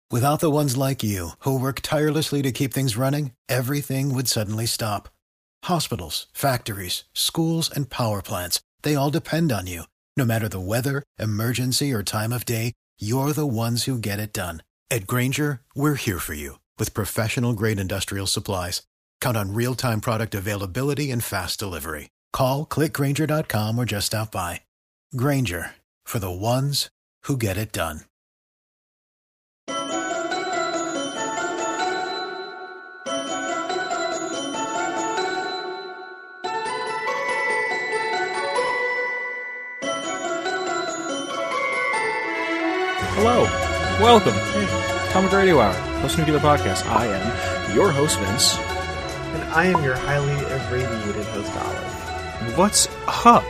Without the ones like you, who work tirelessly to keep things running, everything would suddenly stop. Hospitals, factories, schools, and power plants, they all depend on you. No matter the weather, emergency, or time of day, you're the ones who get it done. At Grainger, we're here for you with professional-grade industrial supplies. Count on real-time product availability and fast delivery. Call, clickgrainger.com, or just stop by. Grainger, for the ones who get it done. Hello, welcome, Comic Radio Hour, Post Nuclear Podcast. I am your host, Vince. And I am your highly irradiated host, Olive. What's up?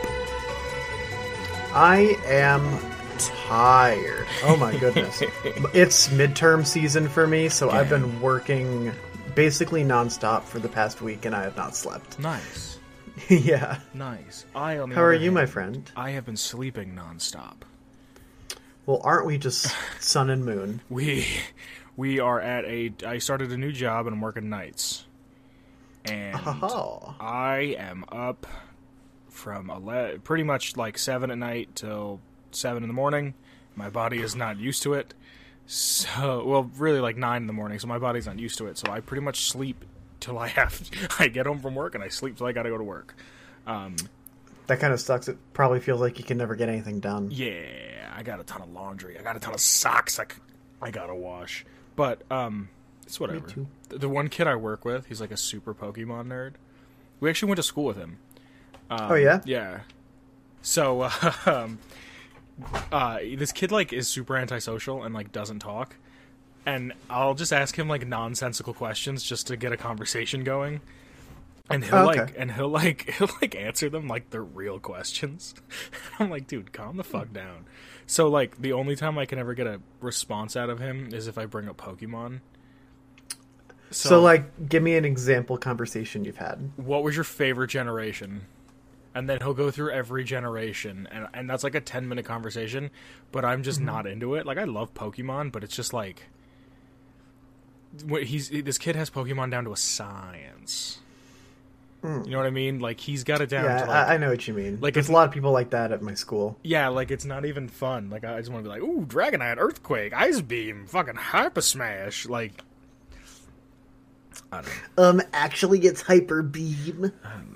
I am tired. Oh my goodness. It's midterm season for me, so I've been working basically nonstop for the past week, and I have not slept. Nice. Yeah. Nice. How are you, my friend? I have been sleeping nonstop. Well, aren't we just sun and moon? We are at I started a new job and I'm working nights. And I am up from pretty much like 7 at night till 7 in the morning. My body is not used to it. So, well, really like 9 in the morning, so my body's not used to it. So I pretty much sleep till I get home from work, and I sleep till I gotta go to work. That kind of sucks. It probably feels like you can never get anything done. Yeah, I got a ton of laundry. I got a ton of socks I gotta wash. But, it's whatever. Me too. The one kid I work with, he's like a super Pokemon nerd. We actually went to school with him. Oh, yeah? Yeah. So, this kid, like, is super antisocial and, like, doesn't talk. And I'll just ask him, like, nonsensical questions just to get a conversation going. And he'll answer them like they're real questions. I'm like, dude, calm the fuck down. So, like, the only time I can ever get a response out of him is if I bring up Pokemon. So, like, give me an example conversation you've had. What was your favorite generation? And then he'll go through every generation, and that's like a 10-minute conversation, but I'm just not into it. Like, I love Pokemon, but it's just like, this kid has Pokemon down to a science. You know what I mean? Like, he's got it down to, like, I know what you mean. Like, there's a lot of people like that at my school. Yeah, like, it's not even fun. Like, I just want to be like, ooh, Dragonite, Earthquake, Ice Beam, fucking Hyper Smash. Like, I don't know. Actually, it's Hyper Beam.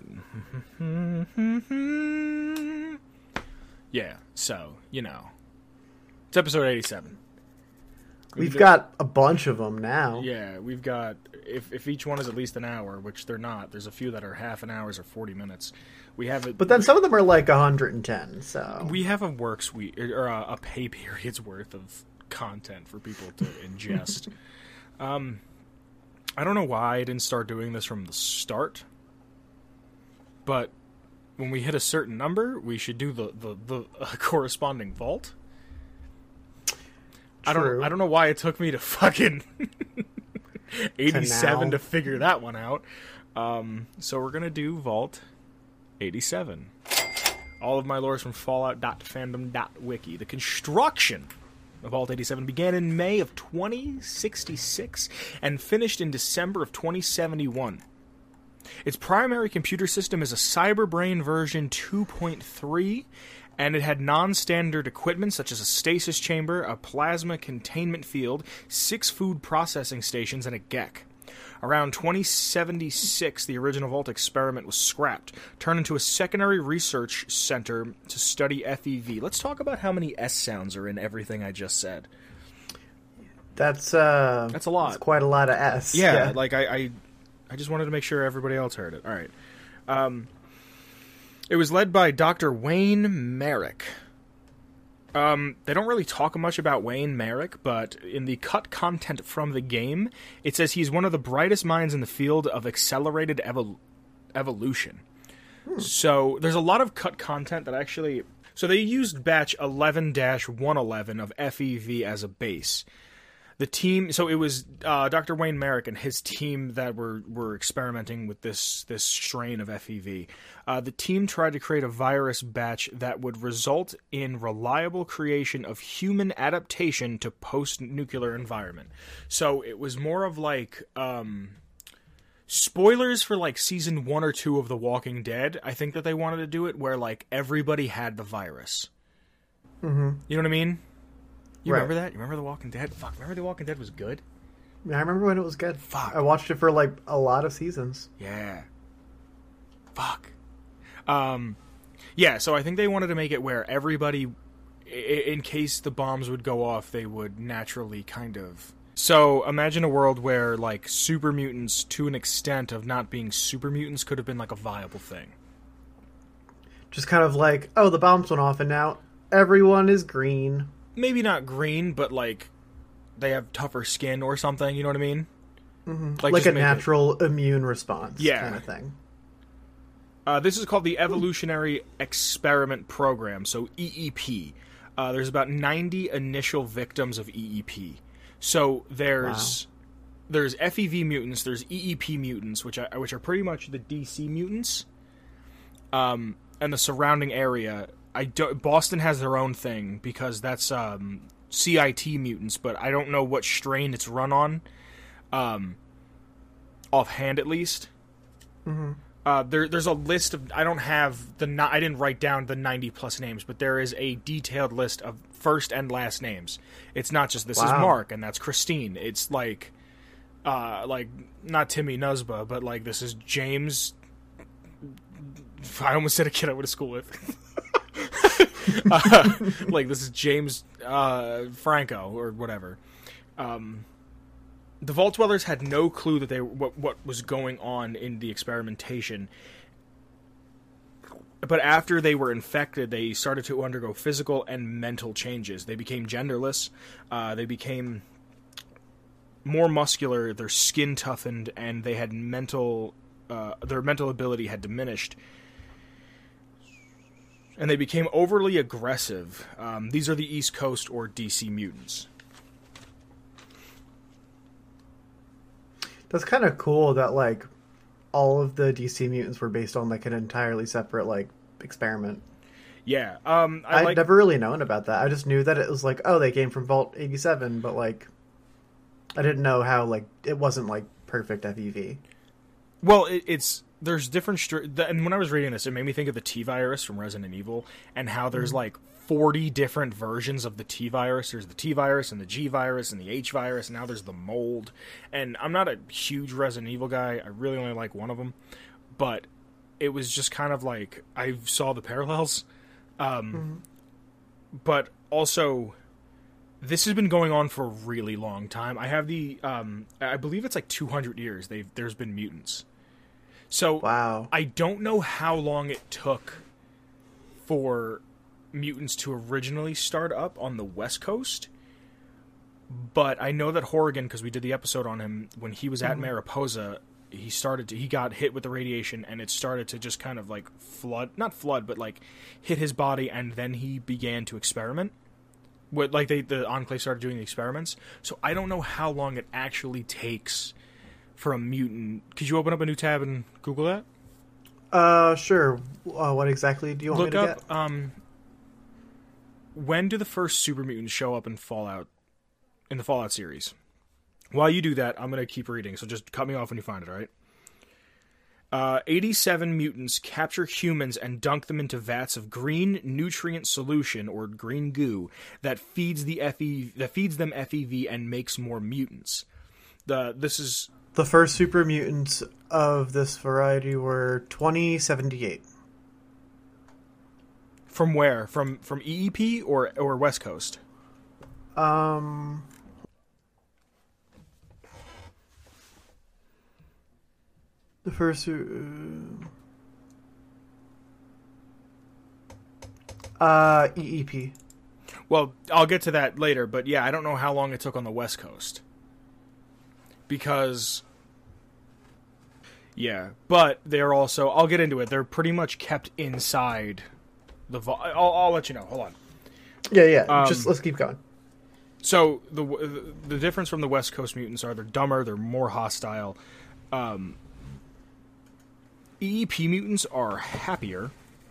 Yeah, so, you know. It's episode 87. We've got a bunch of them now. Yeah, we've got, if each one is at least an hour, which they're not, there's a few that are half an hour or 40 minutes. We have it, but then some of them are like 110, so. We have a works week, or a pay period's worth of content for people to ingest. I don't know why I didn't start doing this from the start, but when we hit a certain number, we should do the corresponding vault. True. I don't know why it took me to fucking 87 to figure that one out. So we're gonna do Vault 87. All of my lore is from Fallout.fandom.wiki. The construction of Vault 87 began in May of 2066 and finished in December of 2071. Its primary computer system is a Cyberbrain version 2.3, and it had non-standard equipment such as a stasis chamber, a plasma containment field, 6 food processing stations, and a GECK. Around 2076, the original Vault experiment was scrapped, turned into a secondary research center to study FEV. Let's talk about how many S sounds are in everything I just said. That's a lot. That's quite a lot of S. Yeah. Like I just wanted to make sure everybody else heard it. All right. It was led by Dr. Wayne Merrick. They don't really talk much about Wayne Merrick, but in the cut content from the game, it says he's one of the brightest minds in the field of accelerated evolution. So there's a lot of cut content that actually... So they used batch 11-111 of FEV as a base. The team, so it was Dr. Wayne Merrick and his team that were experimenting with this strain of FEV. The team tried to create a virus batch that would result in reliable creation of human adaptation to post-nuclear environment. So it was more of like spoilers for like season 1 or 2 of The Walking Dead. I think that they wanted to do it where like everybody had the virus. Mm-hmm. You know what I mean? You Right. remember that? You remember The Walking Dead? Fuck, remember The Walking Dead was good? Yeah, I remember when it was good. Fuck. I watched it for like a lot of seasons. Yeah. Fuck. Yeah, so I think they wanted to make it where everybody, in case the bombs would go off, they would naturally kind of... So imagine a world where, like, super mutants, to an extent of not being super mutants, could have been, like, a viable thing. Just kind of like, oh, the bombs went off and now everyone is green. Maybe not green, but, like, they have tougher skin or something, you know what I mean? Mm-hmm. Like Like just a make it- natural immune response kind of thing. This is called the Evolutionary Experiment Program, so EEP. There's about 90 initial victims of EEP. So there's FEV mutants, there's EEP mutants, which are pretty much the DC mutants, and the surrounding area. Boston has their own thing because that's CIT mutants, but I don't know what strain it's run on, offhand at least. Mm-hmm. There's a list of... I didn't write down the 90 plus names, but there is a detailed list of first and last names. It's not just this is Mark and that's Christine. It's like not Timmy Nusba, but like this is James. I almost said a kid I went to school with. Like this is James Franco or whatever. The Vault Dwellers had no clue that what was going on in the experimentation. But after they were infected, they started to undergo physical and mental changes. They became genderless. They became more muscular. Their skin toughened, and they had their mental ability had diminished. And they became overly aggressive. These are the East Coast or DC mutants. That's kind of cool that like all of the DC mutants were based on like an entirely separate like experiment. Yeah, I'd never really known about that. I just knew that it was like, oh, they came from Vault 87, but like I didn't know how like it wasn't like perfect FEV. Well, there's different and when I was reading this, it made me think of the T-virus from Resident Evil and how there's like 40 different versions of the T-virus. There's the T-virus and the G-virus and the H-virus, and now there's the mold. And I'm not a huge Resident Evil guy. I really only like one of them. But it was just kind of like, I saw the parallels. But also, this has been going on for a really long time. I have I believe it's like 200 years there's been mutants. So, wow. I don't know how long it took for mutants to originally start up on the West Coast, but I know that Horrigan, because we did the episode on him when he was at Mariposa, he got hit with the radiation and it started to just kind of like not flood, but like hit his body, and then he began to experiment. The Enclave started doing the experiments. So I don't know how long it actually takes for a mutant. Could you open up a new tab and Google that? Sure. What exactly do you want me to get? Look up, when do the first super mutants show up in the Fallout series? While you do that, I'm going to keep reading, so just cut me off when you find it, alright? 87 mutants capture humans and dunk them into vats of green nutrient solution, or green goo, that feeds them FEV and makes more mutants. The first super mutants of this variety were 2078. From where? From EEP or West Coast? The first EEP. Well, I'll get to that later, but yeah, I don't know how long it took on the West Coast. Because yeah, but they're also, I'll get into it. They're pretty much kept inside the vault. I'll let you know. Hold on. Yeah. Just let's keep going. So the difference from the West Coast mutants are they're dumber, they're more hostile. EEP mutants are happier.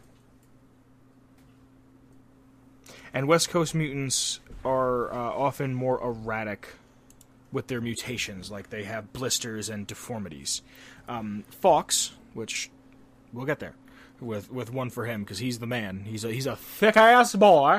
And West Coast mutants are often more erratic with their mutations, like they have blisters and deformities. Fox, which we'll get there with one for him because he's the man. He's a thick ass boy.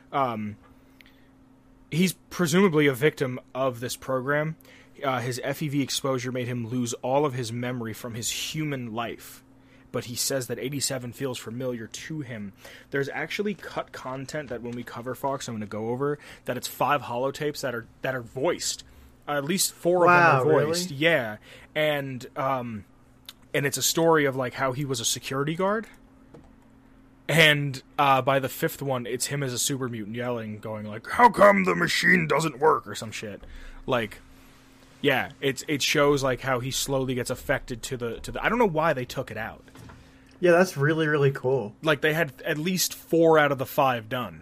He's presumably a victim of this program. His FEV exposure made him lose all of his memory from his human life. But he says that 87 feels familiar to him. There's actually cut content that when we cover Fox, I'm going to go over, that it's 5 holotapes that are voiced. At least 4 of them are voiced. Really? Yeah. And it's a story of like how he was a security guard. And by the 5th one, it's him as a super mutant yelling, going like, "How come the machine doesn't work?" or some shit. Like, yeah, it shows like how he slowly gets affected to the. I don't know why they took it out. Yeah, that's really, really cool. Like they had at least 4 out of the 5 done.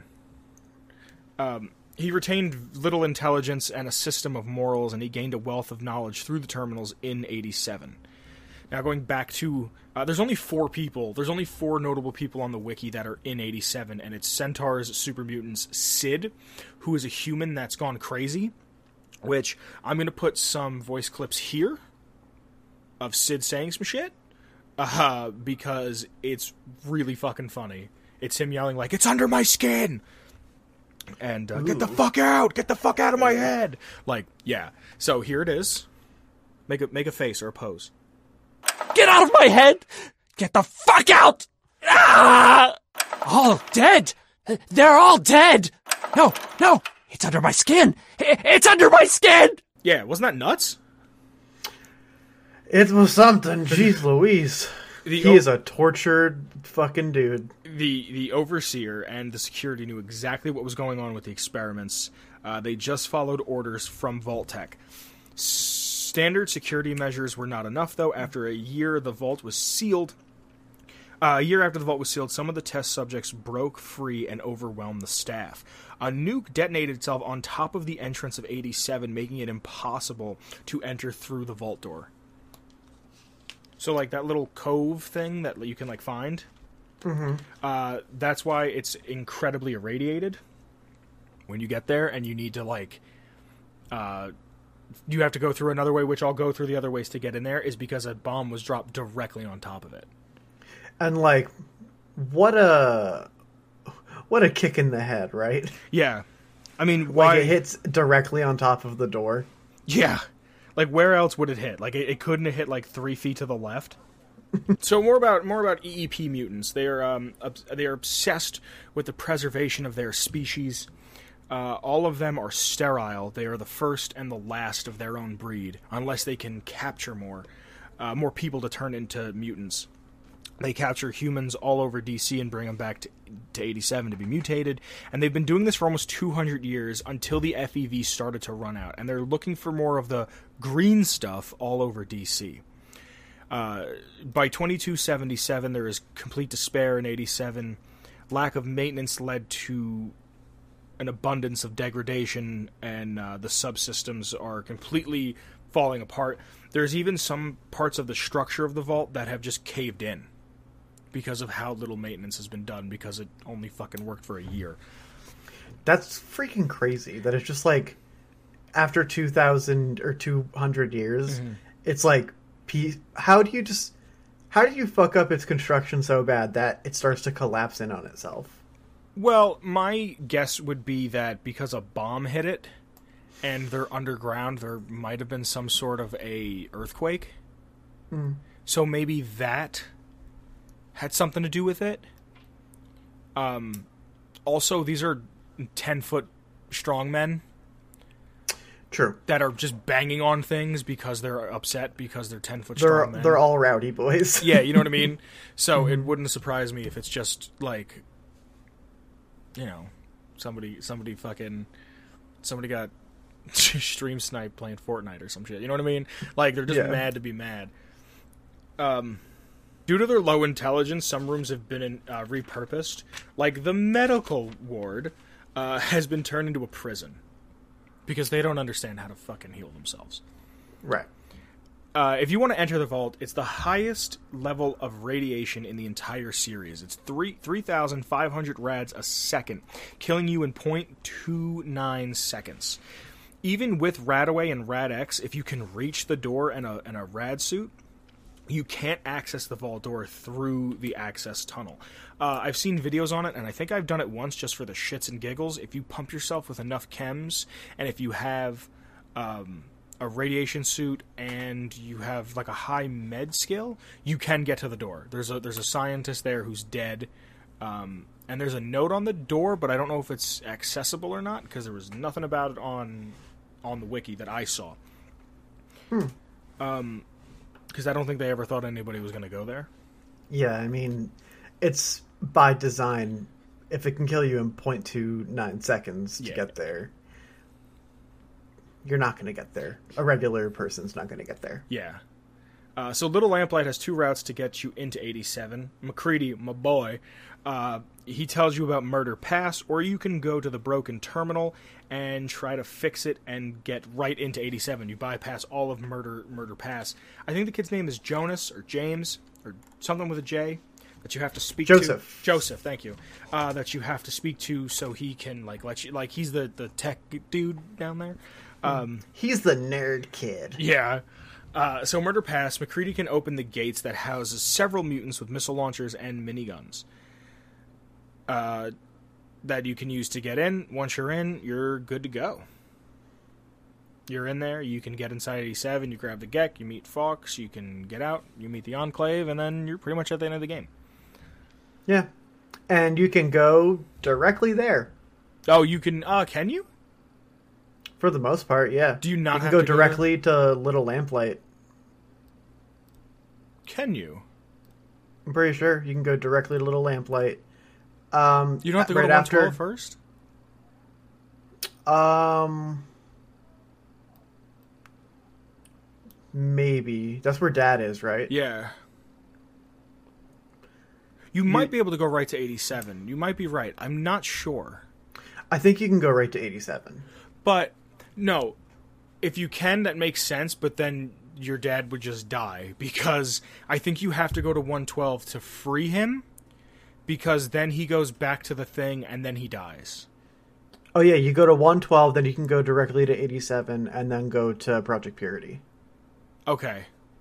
He retained little intelligence and a system of morals, and he gained a wealth of knowledge through the terminals in 87. Now, going back to... there's only 4 people. There's only 4 notable people on the wiki that are in 87, and it's Centaurs, Super Mutants, Sid, who is a human that's gone crazy, which I'm going to put some voice clips here of Sid saying some shit, because it's really fucking funny. It's him yelling like, "It's under my skin!" And, "Get the fuck out! Get the fuck out of my head!" Like, yeah. So, here it is. Make a face or a pose. Get out of my head! Get the fuck out! Ah! All dead! They're all dead! No, it's under my skin! It's under my skin! Yeah, wasn't that nuts? It was something. Jeez Louise. He is a tortured fucking dude. The overseer and the security knew exactly what was going on with the experiments. They just followed orders from Vault-Tec. Standard security measures were not enough, though. After a year, the vault was sealed. A year after the vault was sealed, some of the test subjects broke free and overwhelmed the staff. A nuke detonated itself on top of the entrance of 87, making it impossible to enter through the vault door. So, like, that little cove thing that you can, like, find, that's why it's incredibly irradiated when you get there, and you need to, like, you have to go through another way, which I'll go through the other ways to get in there, is because a bomb was dropped directly on top of it. And, like, what a kick in the head, right? Yeah. I mean, why... Like, it hits directly on top of the door. Yeah. Like, where else would it hit? Like, it couldn't have hit, like, 3 feet to the left. So more about EEP mutants. They are obsessed with the preservation of their species. All of them are sterile. They are the first and the last of their own breed, unless they can capture more people to turn into mutants. They capture humans all over DC and bring them back to 87 to be mutated, and they've been doing this for almost 200 years until the FEV started to run out, and they're looking for more of the green stuff all over DC. By 2277, there is complete despair in 87. Lack of maintenance led to an abundance of degradation, and the subsystems are completely falling apart. There's even some parts of the structure of the vault that have just caved in because of how little maintenance has been done, because it only fucking worked for a year. That's freaking crazy. That it's just like, after 2,000 or 200 years, it's like, how do you fuck up its construction so bad that it starts to collapse in on itself? Well, my guess would be that because a bomb hit it, and they're underground, there might have been some sort of a earthquake. So maybe that had something to do with it. Also, these are 10-foot strong men. True. That are just banging on things because they're upset because they're 10-foot strong men. They're all rowdy boys. Yeah, you know what I mean? So it wouldn't surprise me if it's just, like, you know, somebody got stream snipe playing Fortnite or some shit. You know what I mean? Like, they're just mad to be mad. Due to their low intelligence, some rooms have been repurposed. Like, the medical ward has been turned into a prison. because they don't understand how to fucking heal themselves. Right. If you want to enter the vault, it's the highest level of radiation in the entire series. It's 3,500 rads a second, killing you in 0.29 seconds. Even with Radaway and Rad-X, if you can reach the door in a rad suit, you can't access the vault door through the access tunnel. I've seen videos on it, and I think I've done it once just for the shits and giggles. If you pump yourself with enough chems, and if you have a radiation suit and you have like a high med skill, you can get to the door. There's a scientist there who's dead, and there's a note on the door, but I don't know if it's accessible or not because there was nothing about it on the wiki that I saw. Because I don't think they ever thought anybody was going to go there. Yeah, I mean, it's by design. If it can kill you in 0.29 seconds to get there, you're not going to get there. A regular person's not going to get there. Yeah. So Little Lamplight has 2 routes to get you into 87. MacCready, my boy, he tells you about Murder Pass, or you can go to the broken terminal and try to fix it and get right into 87. You bypass all of Murder Pass. I think the kid's name is Jonas or James or something with a J that you have to speak to. Joseph, thank you. That you have to speak to so he can let you, he's the tech dude down there. He's the nerd kid. Yeah. So Murder Pass, MacCready can open the gates that houses several mutants with missile launchers and miniguns that you can use to get in. Once you're in, you're good to go. You're in there, you can get inside 87, you grab the Gek, you meet Fox, you can get out, you meet the Enclave, and then you're pretty much at the end of the game. Yeah. And you can go directly there. Oh, you can you? For the most part, yeah. Do you not You can have go to directly to Little Lamplight. Can you? I'm pretty sure you can go directly to Little Lamplight. You don't have to go to 112 first? Maybe. That's where Dad is, right? Yeah. You might be able to go right to 87. You might be right. I'm not sure. I think you can go right to 87. But, no. If you can, that makes sense, but then your dad would just die. Because I think you have to go to 112 to free him. Because then he goes back to the thing, and then he dies. Oh, yeah. You go to 112, then you can go directly to 87, and then go to Project Purity. Okay.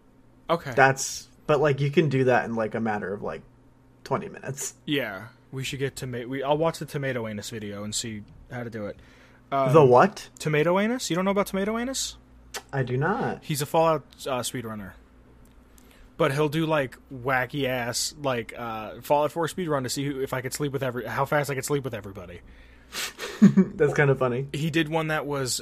But, you can do that in, a matter of, 20 minutes. Yeah. We should get I'll watch the Tomato Anus video and see how to do it. The what? Tomato Anus? You don't know about Tomato Anus? I do not. He's a Fallout speedrunner. But he'll do, wacky ass, Fallout 4 speedrun to see if I could sleep with how fast I could sleep with everybody. That's kind of funny. He did one that was,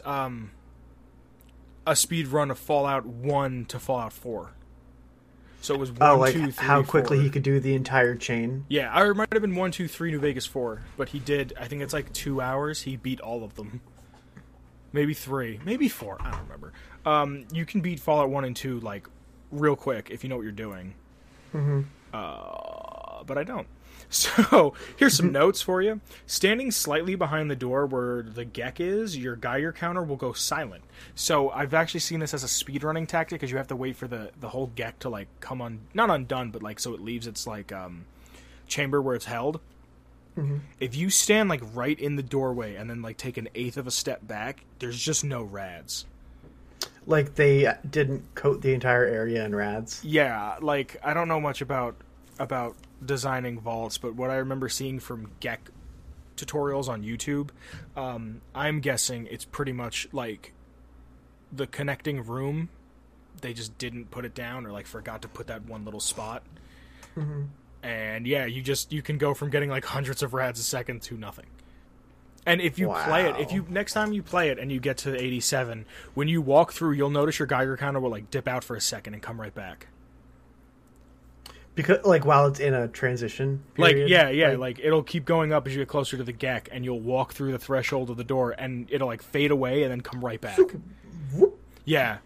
a speed run of Fallout 1 to Fallout 4. So it was 1, 2, 3, how quickly 4. he could do the entire chain. Yeah, it might have been 1, 2, 3, New Vegas 4, but he did. I think it's 2 hours. He beat all of them. Maybe 3, maybe 4. I don't remember. You can beat Fallout 1 and 2 real quick if you know what you're doing. Mm-hmm. But I don't. So, here's some notes for you. Standing slightly behind the door where the Gek is, your Geiger counter will go silent. So, I've actually seen this as a speedrunning tactic, because you have to wait for the whole Gek to, come not undone, but, so it leaves its, chamber where it's held. Mm-hmm. If you stand, right in the doorway and then, take an eighth of a step back, there's just no rads. They didn't coat the entire area in rads? Yeah, I don't know much about designing vaults, but what I remember seeing from Gek tutorials on YouTube, I'm guessing it's pretty much the connecting room. They just didn't put it down, or forgot to put that one little spot. Mm-hmm. And yeah, you can go from getting hundreds of rads a second to nothing. And if you play it, next time you play it and you get to 87, when you walk through, you'll notice your Geiger counter will dip out for a second and come right back. Because while it's in a transition period? It'll keep going up as you get closer to the Gek, and you'll walk through the threshold of the door, and it'll fade away and then come right back. Yeah.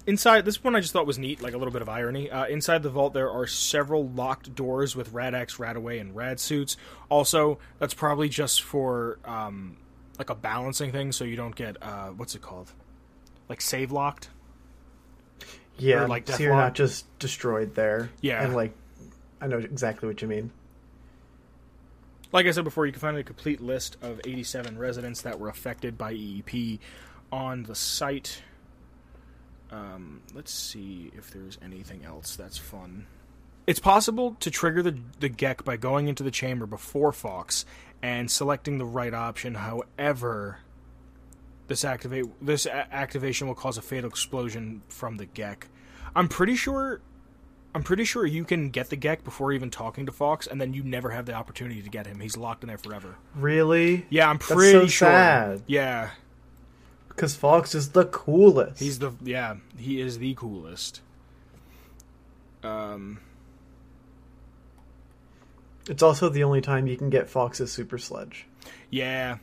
Inside, this one I just thought was neat, like a little bit of irony. Inside the vault, there are several locked doors with Rad X, Rad Away, and Rad Suits. Also, that's probably just for like a balancing thing, so you don't get what's it called, like save locked. Yeah, Or, like, so you're Deathlock. not just destroyed there. Yeah. And, like, I know exactly what you mean. Like I said before, you can find a complete list of 87 residents that were affected by EEP on the site. Let's see if there's anything else that's fun. It's possible to trigger the GEC by going into the chamber before Fox and selecting the right option. However, this activation will cause a fatal explosion from the GEC. I'm pretty sure you can get the GEC before even talking to Fox, and then you never have the opportunity to get him. He's locked in there forever. Really? Yeah, I'm That's pretty so sure. sad. Yeah. Because Fox is the coolest. He is the coolest. It's also the only time you can get Fox's Super Sledge. Yeah.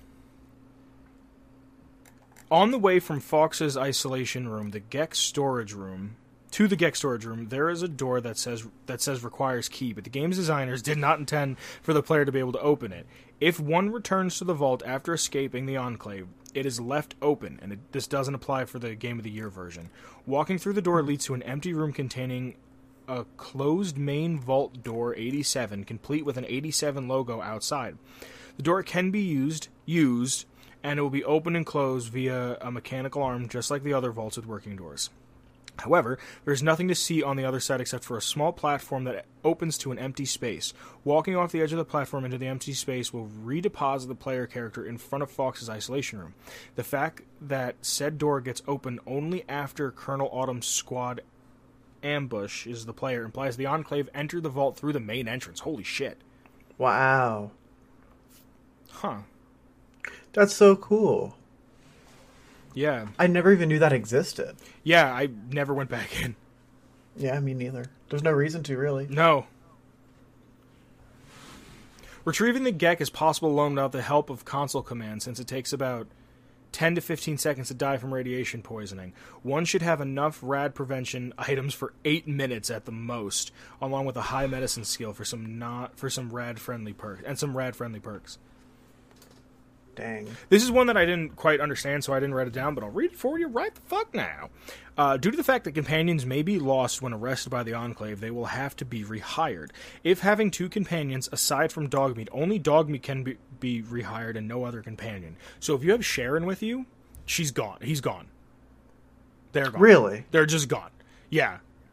On the way from Fox's isolation room, the GEC storage room, to the GEC storage room, there is a door that says requires key, but the game's designers did not intend for the player to be able to open it. If one returns to the vault after escaping the Enclave, it is left open, and this doesn't apply for the Game of the Year version. Walking through the door leads to an empty room containing a closed main vault door 87, complete with an 87 logo outside. The door can be used, and it will be open and closed via a mechanical arm, just like the other vaults with working doors. However, there's nothing to see on the other side except for a small platform that opens to an empty space. Walking off the edge of the platform into the empty space will redeposit the player character in front of Fox's isolation room. The fact that said door gets open only after Colonel Autumn's squad ambushes the player implies the Enclave entered the vault through the main entrance. Holy shit. Wow. Huh. That's so cool. Yeah. I never even knew that existed. Yeah, I never went back in. Yeah, me neither. There's no reason to, really. No. Retrieving the GEC is possible alone without the help of console commands, since it takes about 10 to 15 seconds to die from radiation poisoning. One should have enough rad prevention items for 8 minutes at the most, along with a high medicine skill for some rad friendly perks. Dang. This is one that I didn't quite understand, so I didn't write it down, but I'll read it for you right the fuck now. Due to the fact that companions may be lost when arrested by the Enclave, they will have to be rehired. If having two companions, aside from Dogmeat, only Dogmeat can be rehired and no other companion. So if you have Sharon with you, she's gone. He's gone. They're gone. Really? They're just gone. Yeah.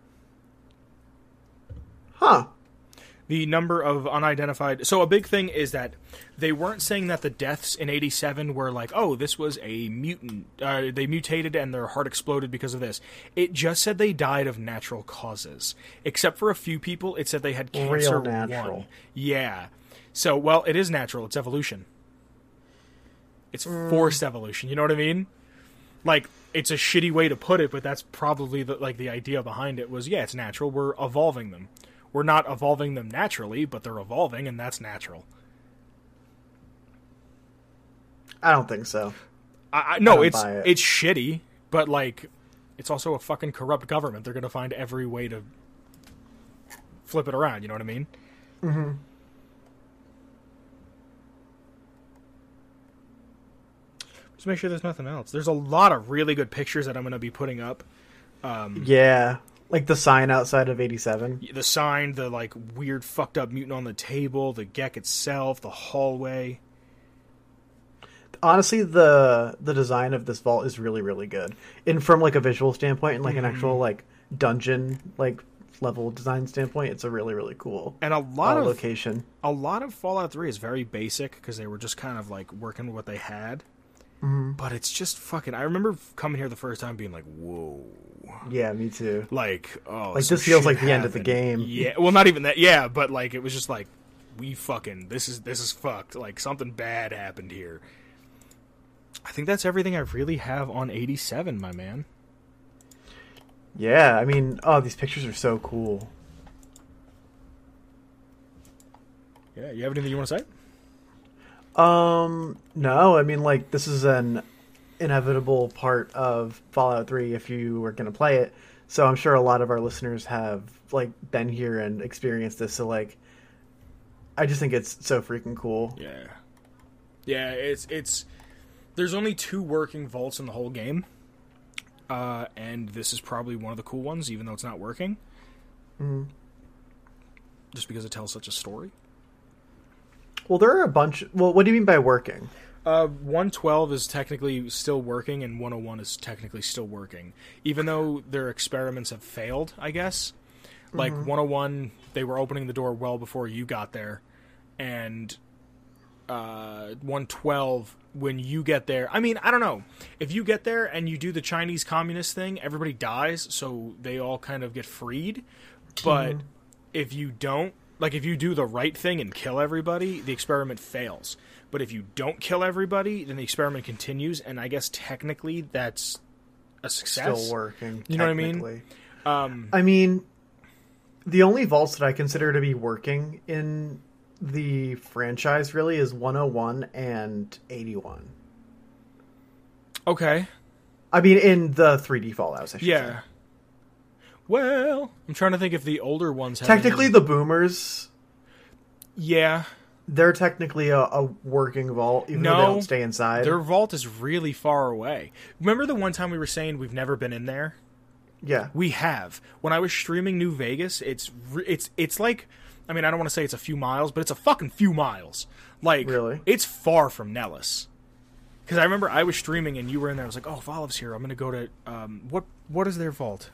Huh. The number of unidentified... So a big thing is that they weren't saying that the deaths in 87 were like, oh, this was a mutant. They mutated and their heart exploded because of this. It just said they died of natural causes. Except for a few people, it said they had cancer. Real natural. 1. Yeah. So, well, it is natural. It's evolution. It's forced evolution. You know what I mean? Like, it's a shitty way to put it, but that's probably the idea behind it was, yeah, it's natural. We're evolving them. We're not evolving them naturally, but they're evolving, and that's natural. I don't think so. No, I don't buy it. It's shitty, but like, it's also a fucking corrupt government. They're gonna find every way to flip it around. You know what I mean? Mm-hmm. Just make sure there's nothing else. There's a lot of really good pictures that I'm gonna be putting up. Yeah. Like the sign outside of 87. The sign, the like weird fucked up mutant on the table, the GEC itself, the hallway. Honestly, the design of this vault is really, really good. And from like a visual standpoint and like an actual like dungeon like level design standpoint, it's a really, really cool And a lot of location. A lot of Fallout 3 is very basic because they were just kind of like working with what they had. But it's just fucking... I remember coming here the first time being like, whoa. Yeah, me too. Like, oh... Like, some this feels shit like the end of the happened. game. Yeah, well, not even that. Yeah, but like, it was just like, we fucking... This is fucked. Like, something bad happened here. I think that's everything I really have on 87, my man. Yeah, I mean, oh, these pictures are so cool. Yeah, you have anything you want to say? No, I mean, like, this is an inevitable part of Fallout 3 if you were going to play it. So I'm sure a lot of our listeners have like been here and experienced this. So like, I just think it's so freaking cool. Yeah. It's. There's only 2 working vaults in the whole game, and this is probably one of the cool ones, even though it's not working. Mm. Just because it tells such a story. Well, there are a bunch. Well, what do you mean by working? 112 is technically still working, and 101 is technically still working, even though their experiments have failed, I guess. Like, 101, they were opening the door well before you got there, and 112, when you get there... I mean, I don't know. If you get there and you do the Chinese communist thing, everybody dies, so they all kind of get freed. But if you don't... Like, if you do the right thing and kill everybody, the experiment fails. But if you don't kill everybody, then the experiment continues, and I guess technically that's a success. Still working. You know what I mean? I mean, the only vaults that I consider to be working in the franchise really is 101 and 81. Okay. I mean, in the 3D Fallouts, I should say. Well, I'm trying to think if the older ones have... Technically, the Boomers... Yeah. They're technically a working vault, even though they don't stay inside. Their vault is really far away. Remember the one time we were saying we've never been in there? Yeah. We have. When I was streaming New Vegas, it's like... I mean, I don't want to say it's a few miles, but it's a fucking few miles. Like, really? It's far from Nellis. Because I remember I was streaming and you were in there. I was like, oh, if Olive's here, I'm going to go to... What is their vault?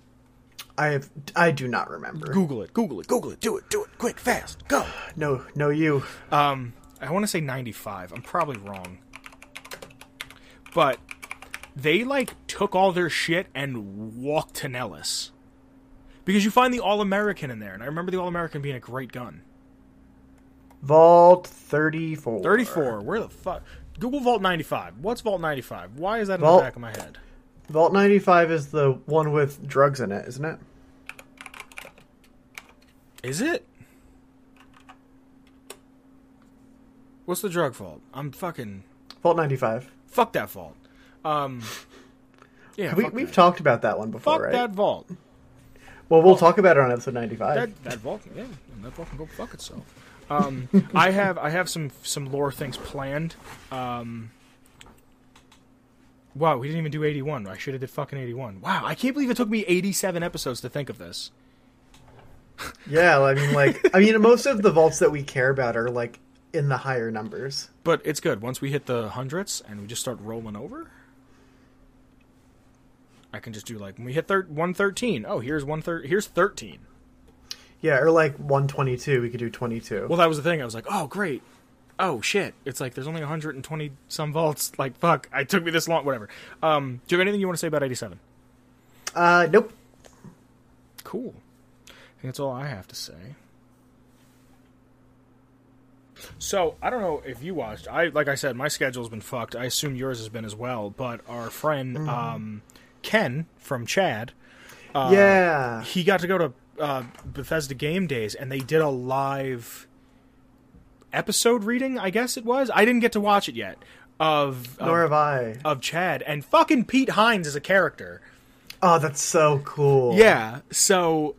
I do not remember. Google it. Do it, quick, fast, go. No, you. I want to say 95. I'm probably wrong. But they, like, took all their shit and walked to Nellis. Because you find the All-American in there, and I remember the All-American being a great gun. Vault 34. 34, where the fuck? Google Vault 95. What's Vault 95? Why is that in the back of my head? Vault 95 is the one with drugs in it, isn't it? Is it? What's the drug vault? I'm fucking... Vault 95. Fuck that vault. Yeah, we've talked about that one before, fuck right? that vault. Well, we'll talk about it on episode 95. That vault, yeah, that vault can go fuck itself. I have some lore things planned. Wow, we didn't even do 81. I should have did fucking 81. Wow, I can't believe it took me 87 episodes to think of this. Yeah, I mean, most of the vaults that we care about are like in the higher numbers. But it's good. Once we hit the hundreds and we just start rolling over, I can just do like when we hit 113. Oh, here's 13. Yeah, or like 122. We could do 22. Well, that was the thing. I was like, oh great. Oh shit! It's like there's only 120 some vaults. Like fuck, it took me this long. Whatever. Do you have anything you want to say about 87? Nope. Cool. I think that's all I have to say. So I don't know if you watched. Like I said, my schedule's been fucked. I assume yours has been as well. But our friend Ken from Chad, he got to go to Bethesda Game Days, and they did a live episode reading, I guess it was. I didn't get to watch it yet. Nor have I. Of Chad. And fucking Pete Hines is a character. Oh, that's so cool. Yeah. So,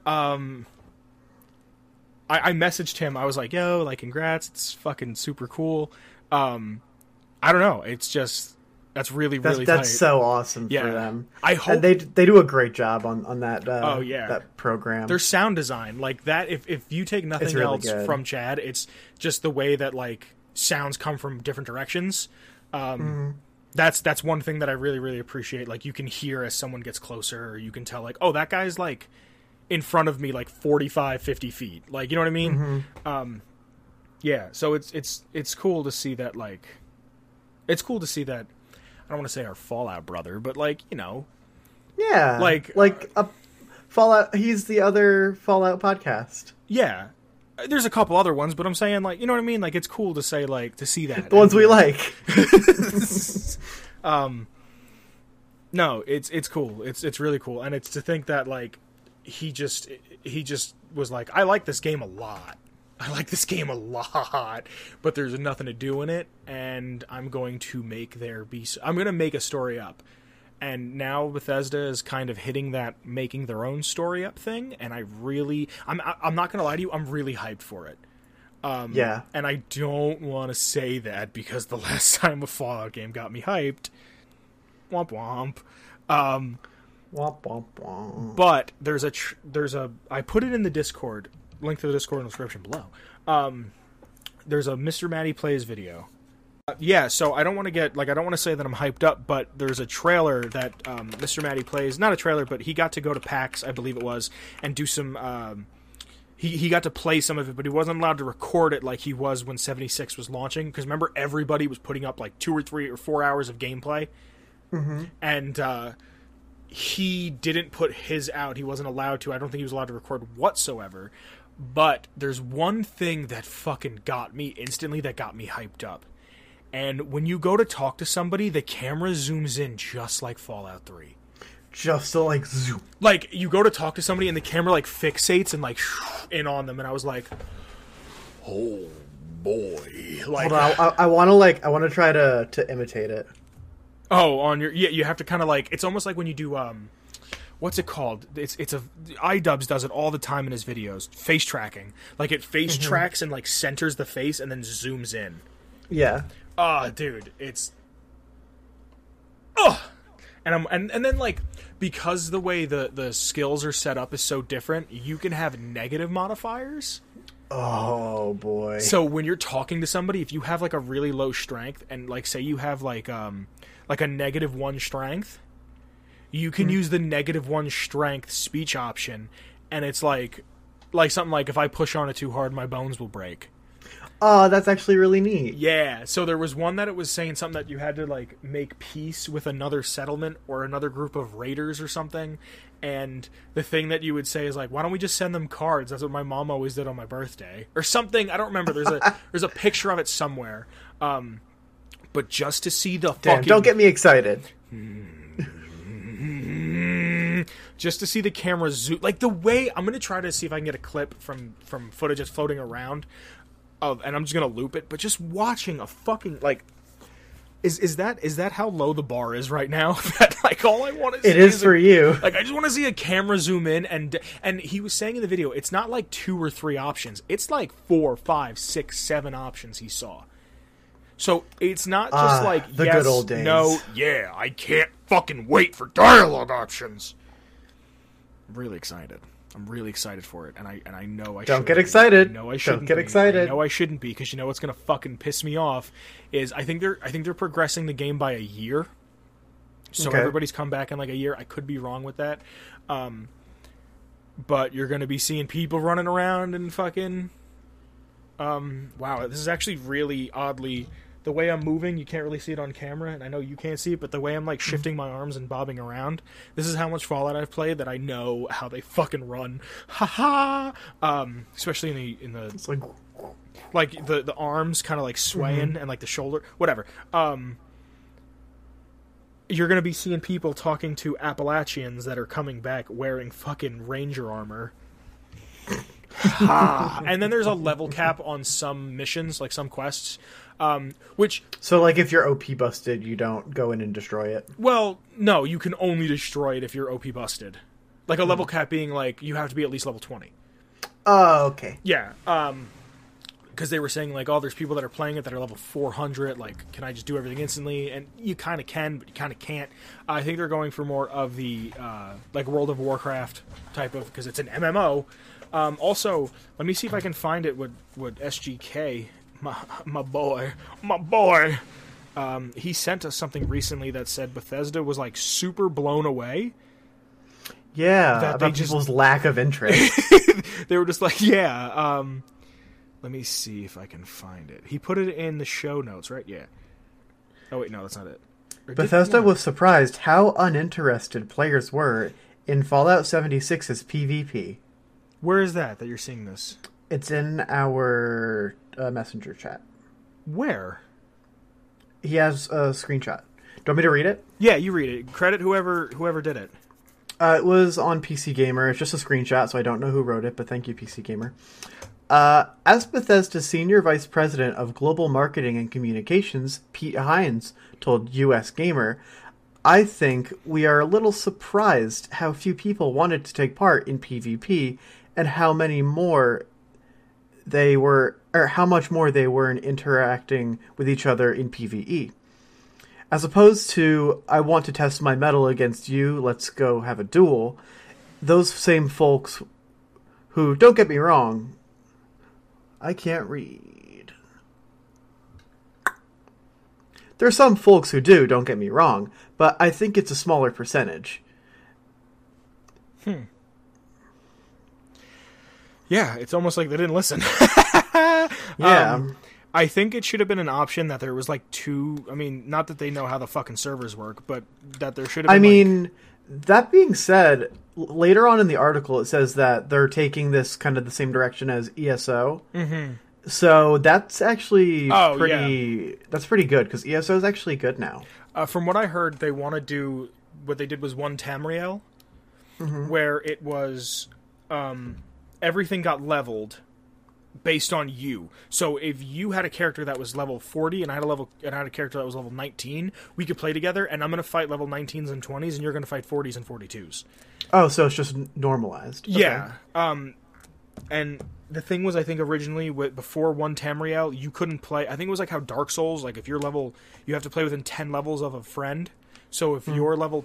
I messaged him. I was like, yo, like, congrats. It's fucking super cool. I don't know. It's just... That's really tight. That's so awesome for them. I hope... And they do a great job on that that program. Their sound design, like that, if you take nothing really else good. from Chad, it's just the way that, like, sounds come from different directions. That's one thing that I really, really appreciate. Like, you can hear as someone gets closer, or you can tell, like, oh, that guy's, like, in front of me, like, 45, 50 feet. Like, you know what I mean? Yeah, so it's cool to see that, like... It's cool to see that... I don't want to say our Fallout brother, but, like, you know... Yeah. Like a Fallout... He's the other Fallout podcast. Yeah. There's a couple other ones, but I'm saying, like, you know what I mean? Like, it's cool to say, like, to see that. The ones we like. No, it's cool. It's really cool. And it's to think that, like, he just was like, I like this game a lot. I like this game a lot, but there's nothing to do in it, and I'm going to make I'm going to make a story up. And now Bethesda is kind of hitting that making their own story up thing, and I'm not going to lie to you, I'm really hyped for it. Yeah. And I don't want to say that because the last time a Fallout game got me hyped, womp womp. Womp womp womp. But there's I put it in the Discord, link to the Discord in the description below. There's a Mr. Matty Plays video. Yeah, so I don't want to say that I'm hyped up, but there's a trailer that Mr. Matty Plays, not a trailer, but he got to go to PAX, I believe it was, and do some, he got to play some of it, but he wasn't allowed to record it like he was when 76 was launching, because remember, everybody was putting up like 2 or 3 or 4 hours of gameplay, and he didn't put his out, he wasn't allowed to, I don't think he was allowed to record whatsoever, but there's one thing that fucking got me instantly, that got me hyped up. And when you go to talk to somebody, the camera zooms in just like Fallout 3. Just to, like, zoom. Like, you go to talk to somebody and the camera, like, fixates and, like, in on them. And I was like, oh, boy. Like, hold on, I want to try to imitate it. Oh, on your... Yeah, you have to kind of, like... It's almost like when you do, what's it called? It's iDubbbz does it all the time in his videos. Face tracking. Like, it face tracks and, like, centers the face and then zooms in. Yeah. Dude, it's... And then, like, because the way the skills are set up is so different, you can have negative modifiers. Oh, boy. So when you're talking to somebody, if you have, like, a really low strength, and, like, say you have, like a -1 strength, you can use the -1 strength speech option, and it's like something like, if I push on it too hard, my bones will break. Oh, that's actually really neat. Yeah, so there was one that it was saying something that you had to, like, make peace with another settlement or another group of raiders or something, and the thing that you would say is like, why don't we just send them cards? That's what my mom always did on my birthday. Or something, I don't remember, there's a picture of it somewhere. But just to see the fucking... Don't get me excited. Just to see the camera zoom... Like, the way... I'm going to try to see if I can get a clip from footage that's floating around, and I'm just gonna loop it, but just watching a fucking, like, is that how low the bar is right now? That, like, all I want to see it is for you. Like, I just want to see a camera zoom in, and he was saying in the video, it's not like 2 or 3 options, it's like 4, 5, 6, 7 options he saw. So it's not just like the yes, good old days. No, yeah, I can't fucking wait for dialogue options. I'm really excited for it, and I know I don't get excited. I know I shouldn't. Don't get excited. I know I shouldn't be, because you know what's gonna fucking piss me off is I think they're progressing the game by a year. So everybody's come back in like a year. I could be wrong with that, but you're gonna be seeing people running around and fucking. Wow, this is actually really oddly. The way I'm moving, you can't really see it on camera, and I know you can't see it, but the way I'm, like, shifting my arms and bobbing around, this is how much Fallout I've played that I know how they fucking run. Ha-ha! Especially in the it's like the arms kind of, like, swaying, and, like, the shoulder, whatever. You're gonna be seeing people talking to Appalachians that are coming back wearing fucking ranger armor. And then there's a level cap on some missions, like some quests, which... So, like, if you're OP busted, you don't go in and destroy it? Well, no, you can only destroy it if you're OP busted. Like, a level cap being, like, you have to be at least level 20. Oh, okay. Yeah, because they were saying, like, oh, there's people that are playing it that are level 400, like, can I just do everything instantly? And you kind of can, but you kind of can't. I think they're going for more of the, like, World of Warcraft type of, because it's an MMO. Also, let me see if I can find it with SGK, my boy, he sent us something recently that said Bethesda was, like, super blown away. Yeah, about people's lack of interest. They were just like, yeah, let me see if I can find it. He put it in the show notes, right? Yeah. Oh, wait, no, that's not it. Bethesda was surprised how uninterested players were in Fallout 76's PvP. Where is that you're seeing this? It's in our messenger chat. Where? He has a screenshot. Do you want me to read it? Yeah, you read it. Credit whoever did it. It was on PC Gamer. It's just a screenshot, so I don't know who wrote it, but thank you, PC Gamer. As Bethesda's Senior Vice President of Global Marketing and Communications, Pete Hines, told US Gamer, I think we are a little surprised how few people wanted to take part in PvP and how much more they were in interacting with each other in PvE. As opposed to, I want to test my mettle against you, let's go have a duel, those same folks who, don't get me wrong, I can't read. There are some folks who do, don't get me wrong, but I think it's a smaller percentage. Yeah, it's almost like they didn't listen. Yeah. I think it should have been an option that there was like two. I mean, not that they know how the fucking servers work, but that there should have been. That being said, later on in the article it says that they're taking this kind of the same direction as ESO. Mm-hmm. So that's actually that's pretty good, because ESO is actually good now. From what I heard, they want to do what they did was one Tamriel, where it was everything got leveled based on you. So if you had a character that was level 40 and I had a character that was level 19, we could play together, and I'm going to fight level 19s and 20s, and you're going to fight 40s and 42s. Oh, so it's just normalized. Okay. Yeah. And the thing was, I think originally before one Tamriel, you couldn't play. I think it was like how Dark Souls, like if you're level, you have to play within 10 levels of a friend. So if you're level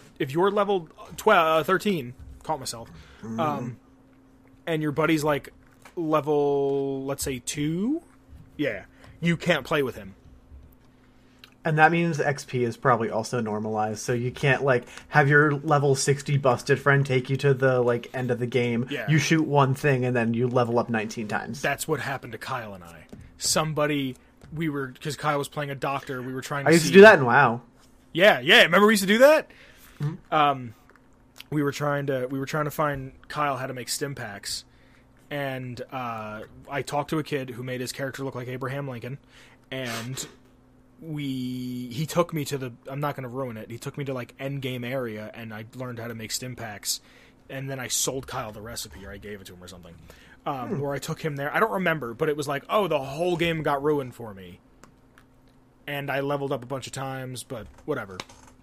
13, caught myself, and your buddy's like level, let's say 2, you can't play with him. And that means XP is probably also normalized, so you can't like have your level 60 busted friend take you to the like end of the game. Yeah. You shoot one thing and then you level up 19 times. That's what happened to Kyle and I. Because Kyle was playing a doctor, we were trying to I used to do that in WoW. Yeah, remember we used to do that? Mm-hmm. We were trying to find Kyle how to make stim packs. And I talked to a kid who made his character look like Abraham Lincoln, and he took me to I'm not going to ruin it, he took me to like end game area, and I learned how to make stim packs, and then I sold Kyle the recipe, or I gave it to him or something, or I took him there. I don't remember, but it was like, oh, the whole game got ruined for me, and I leveled up a bunch of times, but whatever.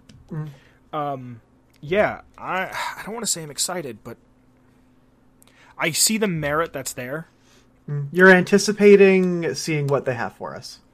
Yeah, I don't want to say I'm excited, but I see the merit that's there. You're anticipating seeing what they have for us.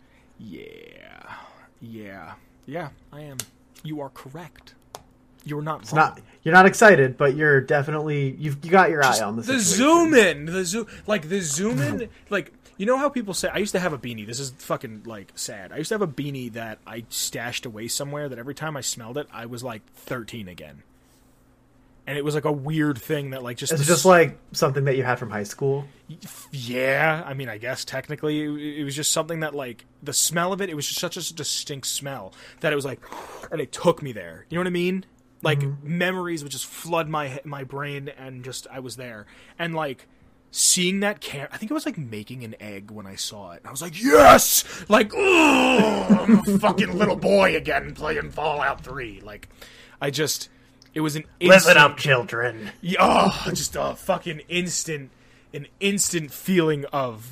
Yeah, I am. You are correct. You're not wrong. You're not excited, but you're definitely you got your eye on the situation. The zoom in, like, you know how people say, I used to have a beanie. This is fucking like sad. I used to have a beanie that I stashed away somewhere that every time I smelled it, I was like 13 again. And it was like a weird thing that like just... It's just like something that you had from high school? Yeah, I mean, I guess technically it was just something that like, the smell of it, it was just such a distinct smell that it was like, and it took me there. You know what I mean? Like, memories would just flood my brain, and just, I was there. And like, seeing that I think it was like making an egg when I saw it. I was like, yes! Like, I'm a fucking little boy again playing Fallout 3. Like, it was an instant... Listen up, children. Just a fucking instant feeling of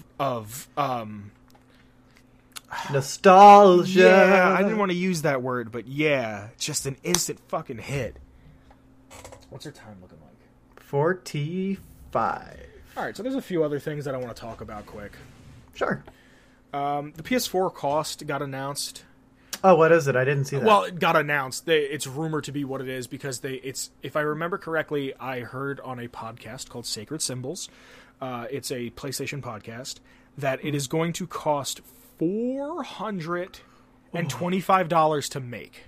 nostalgia. Yeah, I didn't want to use that word, but yeah, just an instant fucking hit. What's your time looking like? 45. Alright, so there's a few other things that I want to talk about quick. Sure. The PS4 cost got announced. Oh, what is it? I didn't see that. Well, it got announced. It's rumored to be what it is because if I remember correctly, I heard on a podcast called Sacred Symbols, it's a PlayStation podcast, that it is going to cost $425 to make.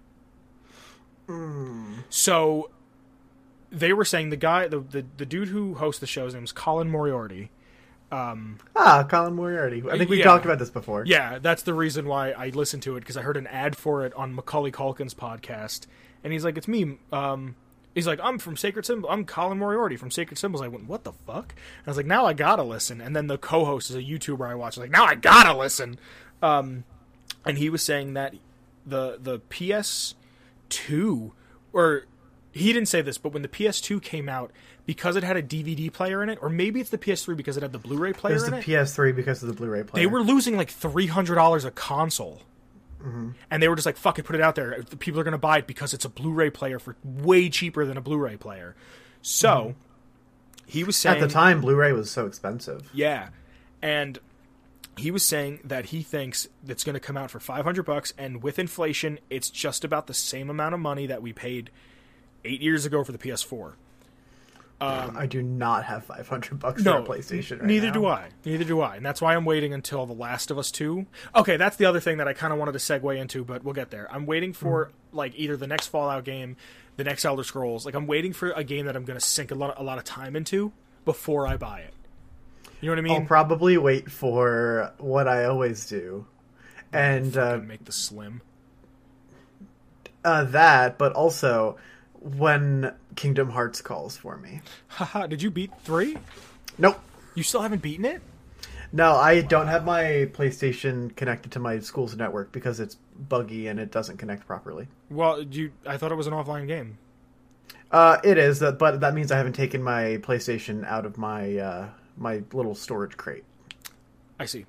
So they were saying the dude who hosts the show, his name is Colin Moriarty. Colin Moriarty. I think we talked about this before. Yeah, that's the reason why I listened to it, because I heard an ad for it on Macaulay Culkin's podcast, and he's like, it's me. He's like, I'm from Sacred Symbols. I'm Colin Moriarty from Sacred Symbols. I went, what the fuck? And I was like, now I gotta listen. And then the co-host is a YouTuber I watch. I was like, now I gotta listen. And he was saying that the PS2, or he didn't say this, but when the PS2 came out, because it had a DVD player in it, or maybe it's the PS3 because it had the Blu-ray player There's in the it. PS3 because of the Blu-ray player. They were losing like $300 a console. And they were just like, fuck it, put it out there. People are going to buy it because it's a Blu-ray player for way cheaper than a Blu-ray player. So, he was saying... At the time, Blu-ray was so expensive. Yeah. And he was saying that he thinks it's going to come out for $500, and with inflation, it's just about the same amount of money that we paid 8 years ago for the PS4. I do not have $500 for No, a PlayStation right neither now. do I. Neither do I. And that's why I'm waiting until The Last of Us 2. Okay, that's the other thing that I kind of wanted to segue into, but we'll get there. I'm waiting for like either the next Fallout game, the next Elder Scrolls. Like I'm waiting for a game that I'm going to sink a lot of time into before I buy it. You know what I mean? I'll probably wait for what I always do. And Make the Slim. that, but also when Kingdom Hearts calls for me. Haha, did you beat 3? Nope. You still haven't beaten it? No, I don't have my PlayStation connected to my school's network because it's buggy and it doesn't connect properly. Well, I thought it was an offline game. It is, but that means I haven't taken my PlayStation out of my my little storage crate. I see.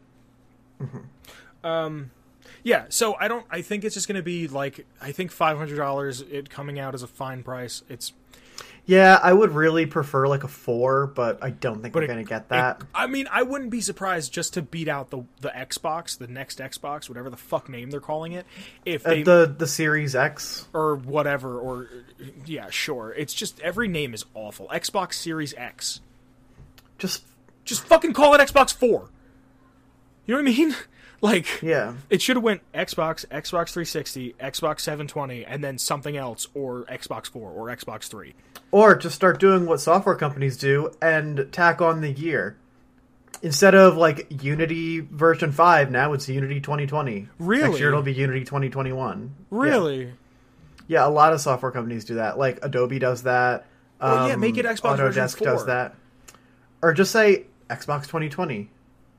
Yeah, so I think it's just going to be like, I think $500 it coming out is a fine price. Yeah, I would really prefer like a 4, but I don't think we're going to get that. I mean, I wouldn't be surprised just to beat out the Xbox, the next Xbox, whatever the fuck name they're calling it. If they, the Series X. or whatever, or yeah, sure. It's just, every name is awful. Xbox Series X. Just fucking call it Xbox 4. You know what I mean? Like, yeah. It should have went Xbox, Xbox 360, Xbox 720, and then something else, or Xbox 4, or Xbox 3. Or just start doing what software companies do and tack on the year. Instead of like Unity version 5, now it's Unity 2020. Really? Next year it'll be Unity 2021. Really? Yeah, a lot of software companies do that. Like Adobe does that. Well, yeah, make it Xbox version Autodesk 4. does that. Or just say Xbox 2020.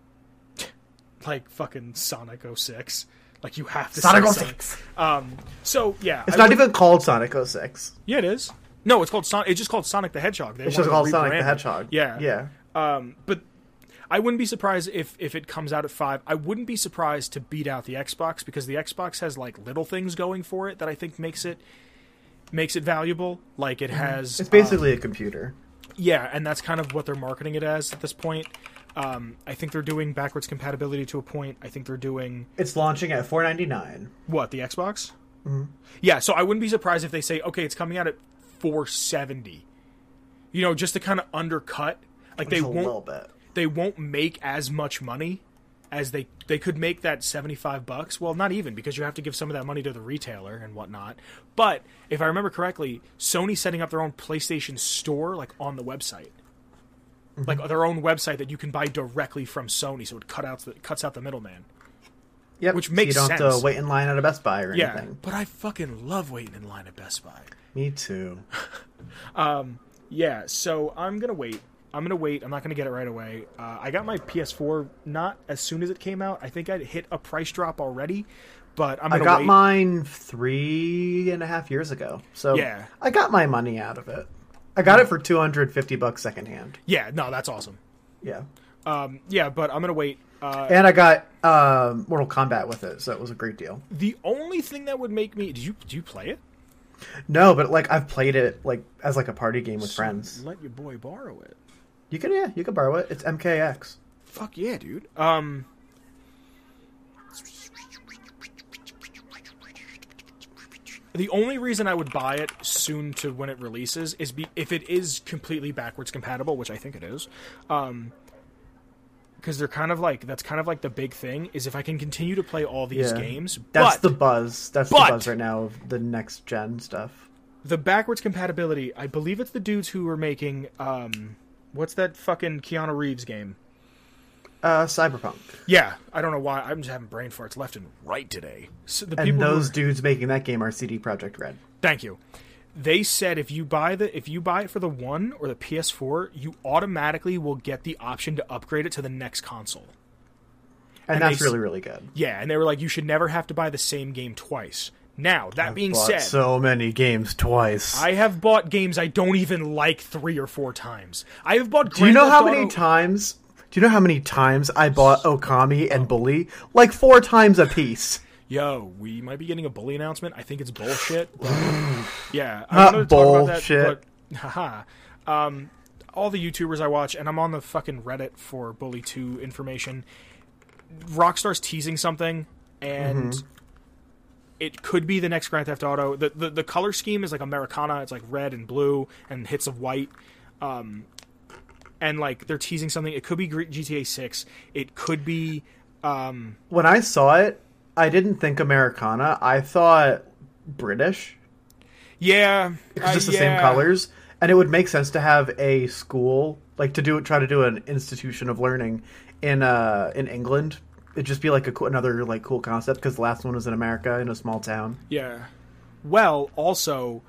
Like fucking Sonic 06. Like, you have to Sonic say 06. So, yeah. It's not even called Sonic 06. Yeah, it is. No, it's called Sonic. It's just called Sonic the Hedgehog. It's just called Sonic the Hedgehog. Yeah. Yeah. But I wouldn't be surprised if it comes out at 5. I wouldn't be surprised to beat out the Xbox, because the Xbox has like little things going for it that I think makes it valuable. Like, it has... It's basically a computer. Yeah, and that's kind of what they're marketing it as at this point. I think they're doing backwards compatibility to a point. I think they're doing... It's launching at $499. What, the Xbox? Mm-hmm. Yeah, so I wouldn't be surprised if they say, okay, it's coming out at $470. You know, just to kind of undercut. Like, Just a little bit. They won't make as much money as they could make that $75. Well, not even, because you have to give some of that money to the retailer and whatnot. But if I remember correctly, Sony's setting up their own PlayStation store, like, on the website. Mm-hmm. Like, their own website that you can buy directly from Sony, so it cuts out the middleman. Yep. Which makes sense. You don't have sense. to wait in line at a Best Buy or Yeah, anything. but I fucking love waiting in line at Best Buy. Me too. Yeah, so I'm going to wait. I'm not going to get it right away. I got my PS4 not as soon as it came out. I think I'd hit a price drop already, but I'm going to wait. I got mine 3.5 years ago. So yeah. I got my money out of it. I got it for $250 secondhand. Yeah, no, that's awesome. Yeah. Yeah, but I'm going to wait. And I got Mortal Kombat with it, so it was a great deal. The only thing that would make me... Did you play it? No, but like I've played it like as like a party game with friends. Let your boy borrow it. You can borrow it. It's MKX. Fuck yeah, dude. The only reason I would buy it soon to when it releases is if it is completely backwards compatible, which I think it is. Because they're kind of like, that's kind of like the big thing, is if I can continue to play all these games. That's the buzz. That's the buzz right now of the next gen stuff. The backwards compatibility, I believe it's the dudes who were making, what's that fucking Keanu Reeves game? Cyberpunk. Yeah, I don't know why. I'm just having brain farts left and right today. So the and those dudes making that game are CD Projekt Red. Thank you. They said if you buy it for the One or the PS4, you automatically will get the option to upgrade it to the next console. And that's really, really good. Yeah, and they were like, you should never have to buy the same game twice. Now, that being Bought said, so many games twice. I have bought games I don't even like 3 or 4 times. I have bought. Do you know how many times? times I bought Okami and Bully? Like 4 times a piece. Yo, we might be getting a Bully announcement. I think it's bullshit. But yeah, I wanted to talk about bullshit. that. Haha. All the YouTubers I watch, and I'm on the fucking Reddit for Bully 2 information. Rockstar's teasing something, and it could be the next Grand Theft Auto. The color scheme is like Americana. It's like red and blue and hits of white. And like they're teasing something. It could be GTA 6. It could be. When I saw it, I didn't think Americana. I thought British. Yeah, Because it's the same colors. And it would make sense to have a school, like try to do an institution of learning in England. It'd just be like another like cool concept because the last one was in America in a small town. Yeah. Well, also,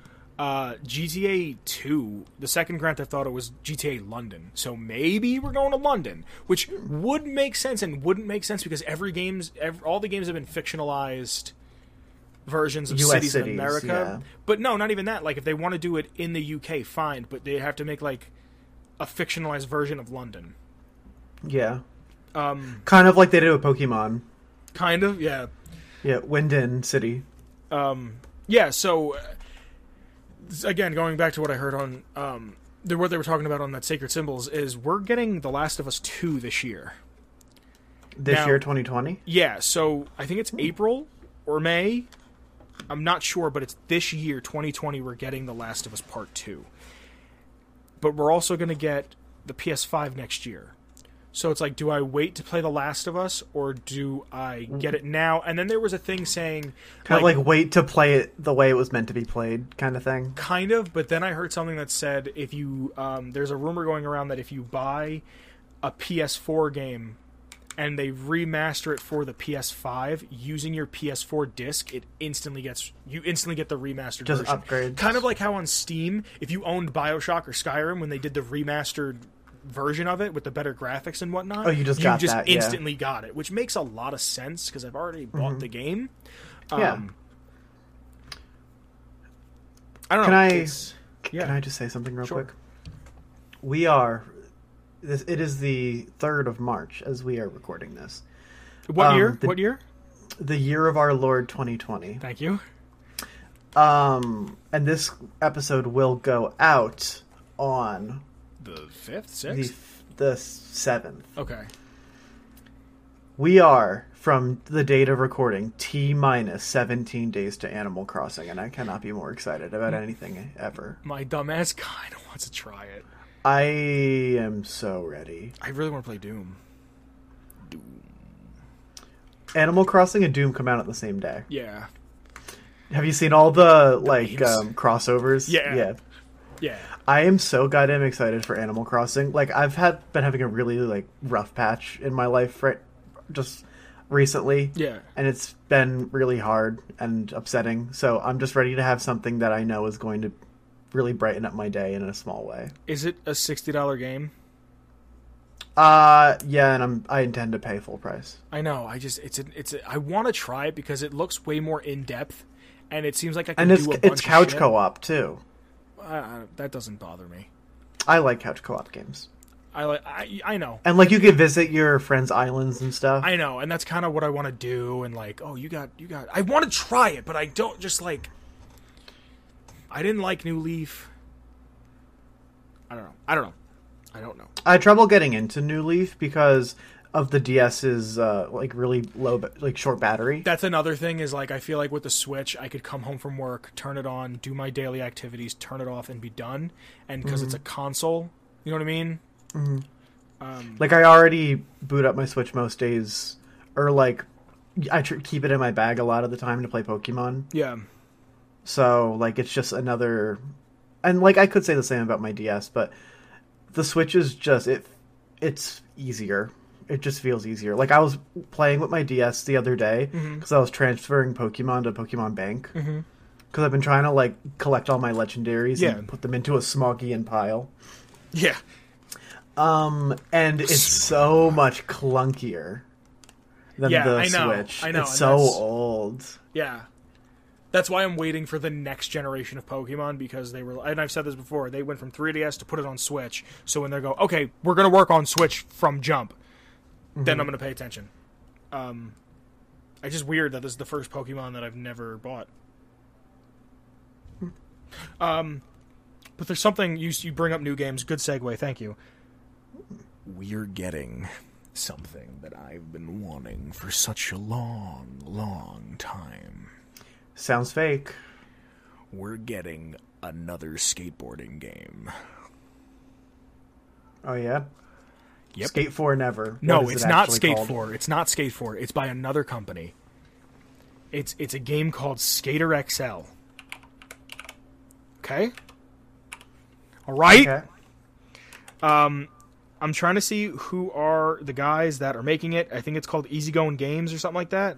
GTA 2, the second Grand Theft Auto was GTA London. So maybe we're going to London, which would make sense and wouldn't make sense because all the games have been fictionalized versions of US cities in cities, America. yeah. But no, not even that. Like, if they want to do it in the UK, fine, but they have to make, like, a fictionalized version of London. Yeah. Kind of like they did with Pokemon. Kind of, yeah. Yeah, Winden City. Yeah, so, again, going back to what I heard on, what they were talking about on that Sacred Symbols, is we're getting The Last of Us 2 this year. This year, 2020? Yeah, so I think it's April or May. I'm not sure, but it's this year, 2020, we're getting The Last of Us Part 2. But we're also going to get the PS5 next year. So it's like, do I wait to play The Last of Us, or do I get it now? And then there was a thing saying... Kind of like wait to play it the way it was meant to be played kind of thing. Kind of, but then I heard something that said if you... there's a rumor going around that if you buy a PS4 game and they remaster it for the PS5 using your PS4 disc, you instantly get the remastered Just version. upgrades. Kind of like how on Steam, if you owned BioShock or Skyrim when they did the remastered version of it with the better graphics and whatnot, you just instantly got it, which makes a lot of sense because I've already bought the game. Yeah. I don't know. Can I just say something real Sure. quick? It is the 3rd of March as we are recording this. What year? What year? The year of our Lord 2020. Thank you. And this episode will go out on The 5th? 6th? the 7th. Okay. We are, from the date of recording, T-minus 17 days to Animal Crossing, and I cannot be more excited about anything ever. My dumbass kind of wants to try it. I am so ready. I really want to play Doom. Animal Crossing and Doom come out on the same day. Yeah. Have you seen all the memes. crossovers? Yeah. Yeah. I am so goddamn excited for Animal Crossing. Like, I've been having a really rough patch in my life just recently. Yeah. And it's been really hard and upsetting. So I'm just ready to have something that I know is going to really brighten up my day in a small way. Is it a $60 game? Yeah, and I intend to pay full price. I know. I want to try it because it looks way more in depth, and it seems like I can do a bunch it's couch of shit. co-op too. That doesn't bother me. I like couch co-op games. I know. And you can visit your friends' islands and stuff. I know, and that's kind of what I want to do. And you got. I want to try it, but I don't just I didn't like New Leaf. I don't know. I had trouble getting into New Leaf because of the DS's really low, short battery. That's another thing is I feel like with the Switch, I could come home from work, turn it on, do my daily activities, turn it off, and be done. And because it's a console, you know what I mean? Mm-hmm. I already boot up my Switch most days, or I keep it in my bag a lot of the time to play Pokemon. Yeah. So it's just another, and I could say the same about my DS, but the Switch is just it's easier. It just feels easier. I was playing with my DS the other day because I was transferring Pokemon to Pokemon Bank because I've been trying to collect all my legendaries and put them into a Smogian pile. Yeah. And it's so much clunkier than the Switch. I know. It's so old. Yeah. That's why I'm waiting for the next generation of Pokemon, because they were, and I've said this before, they went from 3DS to put it on Switch. So when they go, okay, we're going to work on Switch from jump, then I'm going to pay attention. It's just weird that this is the first Pokemon that I've never bought. But there's something, you bring up new games, good segue, thank you. We're getting something that I've been wanting for such a long, long time. Sounds fake. We're getting another skateboarding game. Oh, yeah? Yep. Skate 4 never. No, it's not Skate 4. It's not Skate 4. It's by another company. It's a game called Skater XL. Okay? All right? Okay. I'm trying to see who are the guys that are making it. I think it's called Easygoing Games or something like that.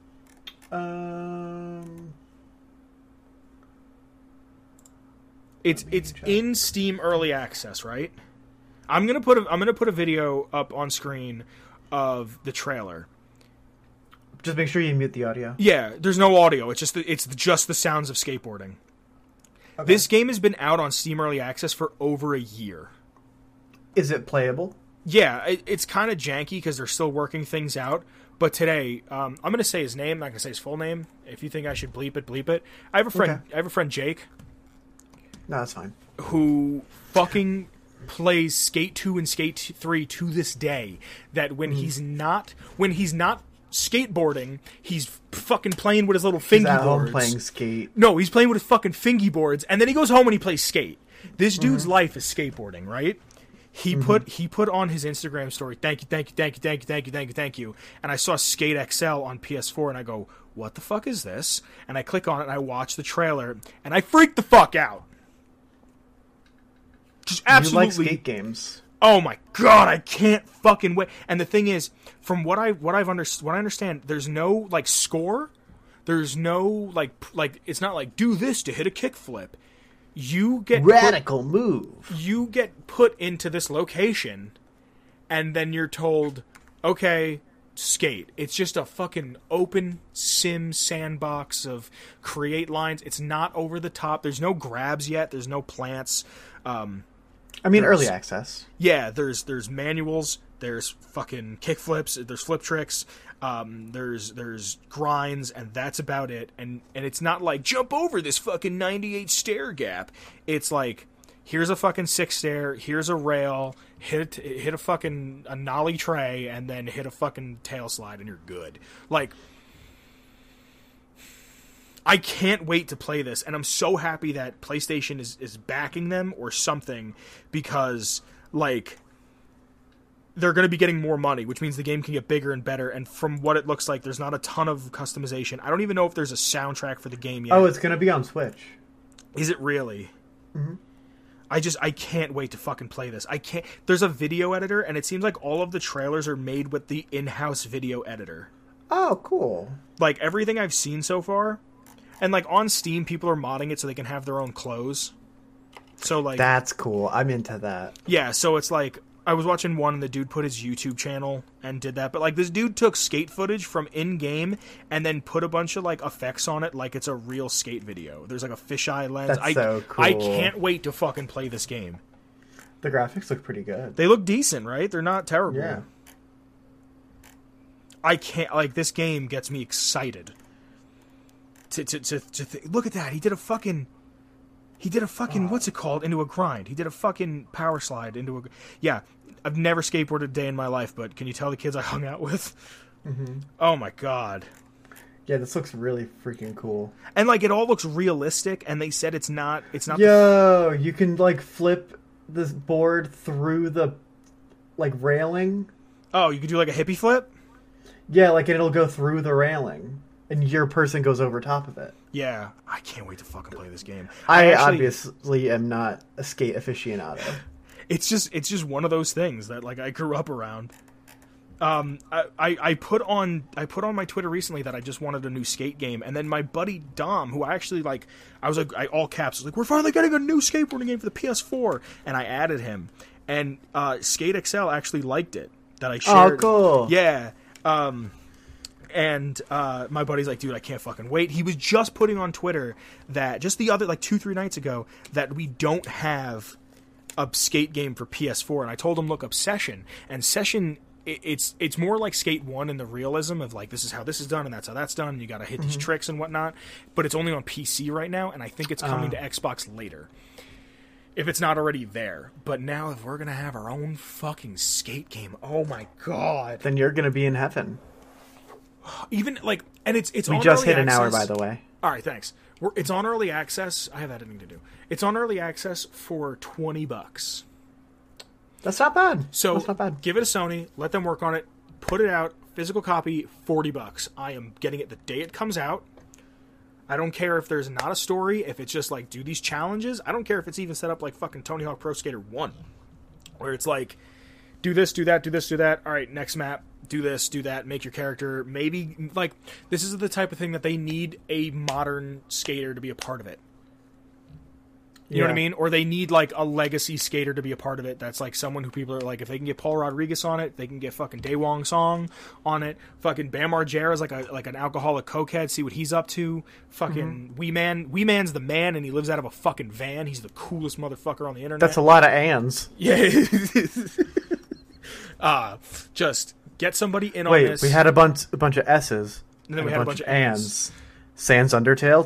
It's in Steam Early Access, right? I'm gonna put a video up on screen of the trailer. Just make sure you mute the audio. Yeah, there's no audio. It's just the sounds of skateboarding. Okay. This game has been out on Steam Early Access for over a year. Is it playable? Yeah, it's kind of janky because they're still working things out. But today, I'm going to say his name. I'm not going to say his full name. If you think I should bleep it, bleep it. I have a friend. Okay. I have a friend, Jake. No, that's fine. Who fucking plays Skate 2 and Skate 3 to this day. That when he's not skateboarding, he's fucking playing with his little fingy boards. He's at home playing Skate. No, he's playing with his fucking fingy boards, and then he goes home and he plays Skate. This dude's life is skateboarding, right? He put on his Instagram story, thank you. And I saw Skate XL on PS4, and I go, what the fuck is this? And I click on it, and I watch the trailer, and I freak the fuck out. Just absolutely. You like skate games. Oh my god, I can't fucking wait. And the thing is, from what I understand, there's no like score. There's no like it's not like do this to hit a kickflip. You get radical move. You get put into this location, and then you're told, okay, skate. It's just a fucking open sim sandbox of create lines. It's not over the top. There's no grabs yet. There's no plants. Early access. Yeah, there's manuals. There's fucking kickflips. There's flip tricks. There's grinds, and that's about it. And it's not like jump over this fucking 98 stair gap. It's like here's a fucking 6 stair. Here's a rail. Hit a fucking a nollie tray, and then hit a fucking tail slide, and you're good. Like, I can't wait to play this, and I'm so happy that PlayStation is backing them or something, because like they're going to be getting more money, which means the game can get bigger and better. And from what it looks like, there's not a ton of customization. I don't even know if there's a soundtrack for the game yet. Oh, it's going to be on Switch. Is it really? Mm-hmm. I can't wait to fucking play this. I can't. There's a video editor, and it seems like all of the trailers are made with the in-house video editor. Oh, cool. Like everything I've seen so far. And like on Steam, people are modding it so they can have their own clothes. So like that's cool. I'm into that. Yeah, so it's like I was watching one and the dude put his YouTube channel and did that. But like this dude took skate footage from in-game and then put a bunch of like effects on it like it's a real skate video. There's like a fisheye lens. That's so cool. I can't wait to fucking play this game. The graphics look pretty good. They look decent, right? They're not terrible. Yeah. I can't, like, this game gets me excited. Look at that. He did a fucking, what's it called? Into a grind. He did a fucking power slide into a, yeah. I've never skateboarded a day in my life, but can you tell the kids I hung out with? Mm-hmm. Oh my god. Yeah, this looks really freaking cool. And like it all looks realistic, and they said it's not. Yo, you can like flip this board through the like railing. Oh, you could do like a hippie flip? Yeah, like it'll go through the railing, and your person goes over top of it. Yeah, I can't wait to fucking play this game. I obviously am not a skate aficionado. It's just one of those things that like I grew up around. I put on my Twitter recently that I just wanted a new skate game, and then my buddy Dom, who I actually like, I was like, all caps, was like, we're finally getting a new skateboarding game for the PS4, and I added him, and Skate XL actually liked it that I shared. Oh, cool. Yeah. And my buddy's like, dude, I can't fucking wait. He was just putting on Twitter that just the other, like 2-3 nights ago, that we don't have a skate game for PS4. And I told him, look up Session. And Session, it's more like Skate 1 in the realism of like, this is how this is done and that's how that's done. And you got to hit these tricks and whatnot. But it's only on PC right now. And I think it's coming to Xbox later, if it's not already there. But now if we're going to have our own fucking skate game, oh my God. Then you're going to be in heaven. Even like, and it's We on just early hit an hour, access. by the way. All right, thanks. It's on early access. I have editing to do. It's on early access for $20. That's not bad. So That's not bad. give it a Sony. Let them work on it. Put it out. Physical copy, $40. I am getting it the day it comes out. I don't care if there's not a story. If it's just like do these challenges. I don't care if it's even set up like fucking Tony Hawk Pro Skater 1, where it's like do this, do that, do this, do that. All right, next map. Do this, do that, make your character. Maybe, like, this is the type of thing that they need a modern skater to be a part of it. You know what I mean? Or they need, like, a legacy skater to be a part of it. That's, like, someone who people are, like, if they can get Paul Rodriguez on it, they can get fucking Daewon Song on it. Fucking Bam Margera is, like an alcoholic cokehead. See what he's up to. Fucking Wee Man. Wee Man's the man, and he lives out of a fucking van. He's the coolest motherfucker on the internet. That's a lot of ands. Yeah. Just... get somebody in on this. Wait, we had a bunch of S's. And then we had a bunch of ands. Sans Undertale.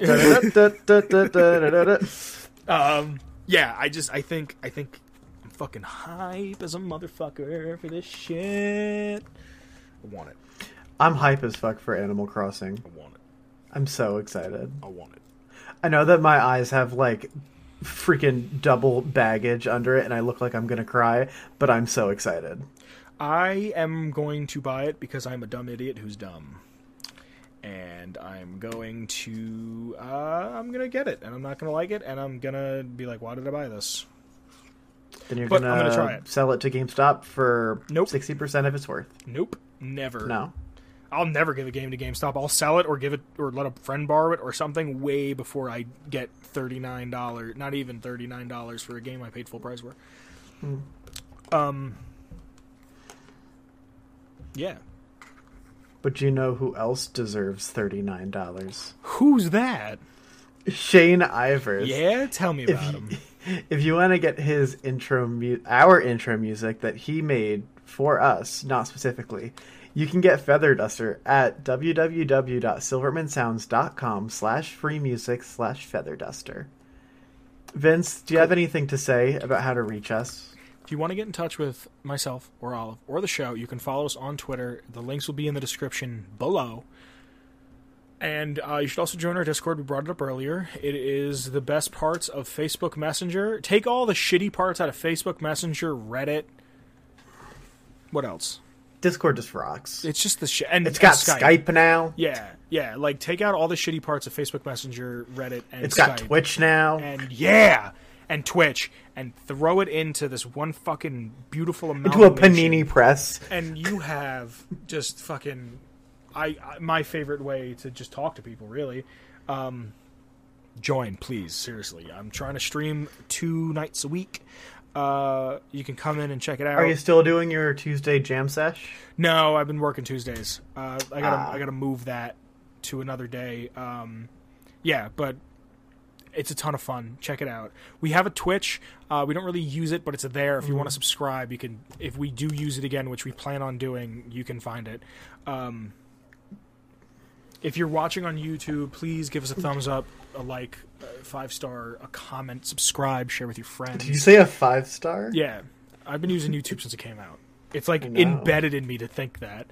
Yeah, I think I'm fucking hype as a motherfucker for this shit. I want it. I'm hype as fuck for Animal Crossing. I want it. I'm so excited. I want it. I know that my eyes have like freaking double baggage under it and I look like I'm gonna cry, but I'm so excited. I am going to buy it because I'm a dumb idiot who's dumb. And I'm going to get it, and I'm not gonna like it, and I'm gonna be like, why did I buy this? Then you're But I'm gonna try it. Sell it to GameStop for Nope. 60% of its worth. Nope. Never. No. I'll never give a game to GameStop. I'll sell it or give it or let a friend borrow it or something way before I get $39, not even $39 for a game I paid full price for. Yeah. But you know who else deserves $39? Who's that? Shane Ivers. Yeah, tell me about him. If you want to get his our intro music that he made for us, not specifically, you can get Feather Duster at www.silvermansounds.com/freemusic/featherduster. Vince, do you have anything to say about how to reach us? If you want to get in touch with myself or Olive or the show, you can follow us on Twitter. The links will be in the description below. And you should also join our Discord. We brought it up earlier. It is the best parts of Facebook Messenger. Take all the shitty parts out of Facebook Messenger, Reddit. What else? Discord just rocks. It's just the shit. And It's got Skype. Skype now. Yeah. Like, take out all the shitty parts of Facebook Messenger, Reddit, and It's Skype. got Twitch now. And Twitch, and throw it into this one fucking beautiful Into a amalgamation. panini press. And you have just fucking... my favorite way to just talk to people, really. Join, please. Seriously. I'm trying to stream 2 nights a week. You can come in and check it out. Are you still doing your Tuesday jam sesh? No, I've been working Tuesdays. I gotta move that to another day. Yeah, but it's a ton of fun. Check it out. We have a Twitch. We don't really use it, but it's there. If you want to subscribe, you can. If we do use it again, which we plan on doing, you can find it. If you're watching on YouTube, please give us a thumbs up, a like, a 5-star, a comment, subscribe, share with your friends. Did you say a 5-star? Yeah, I've been using YouTube since it came out. It's like embedded in me to think that.